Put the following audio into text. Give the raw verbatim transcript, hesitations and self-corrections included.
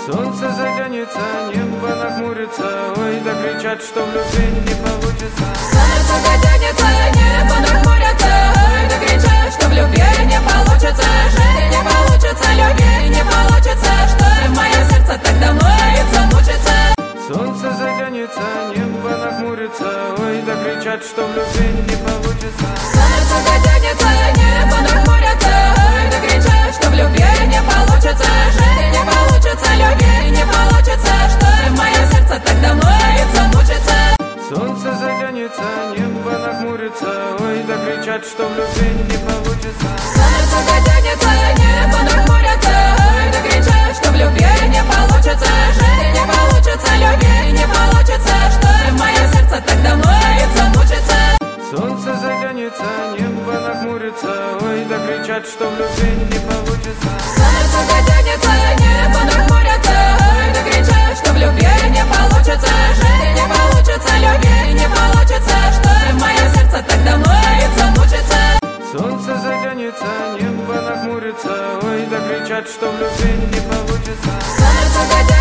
Солнце затянется, небо нахмурится, ой, да кричат, что в любви не получится. Солнце затянется, небо нахмурится, ой, да кричат, что в любви не получится. Жить не получится, любви не получится, что и мое сердце так давно и замучится. Солнце затянется, небо нахмурится, ой, да кричат, что в любви не получится. Солнце затянется, небо нахмурится, ой, да кричат, что в любви не получится. Жить не получится, любви не получится, что и мое сердце так давно и замучится. Солнце затянется, небо нахмурится, ой, да кричат, что в любви не получится. Солнце затянется, небо нахмурится, ой, да кричат, что в любви не получится. Жить не получится, любви не получится, что и мое сердце так давно и замучится. Солнце затянется, небо нахмурится, ой, да кричат, что в любви не получится. Солнце затянется, небо нахмурится, ой, да кричат, что в любви не получится. Жить не получится, любви не получится, что и мое сердце так давно и замучится. Солнце затянется, небо нахмурится, ой, да кричат, что в любви не получится. Солнце затянется,